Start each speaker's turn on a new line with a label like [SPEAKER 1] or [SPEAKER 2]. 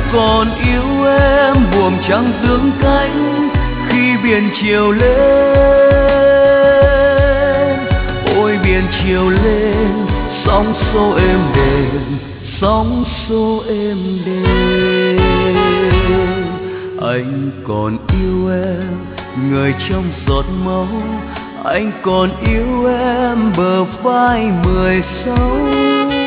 [SPEAKER 1] còn yêu em, buồm trăng dương cánh khi biển chiều lên. Ôi biển chiều lên, sóng xô êm đềm, sóng xô êm đềm. Anh còn yêu em, người trong giọt máu, anh còn yêu em bờ vai 16.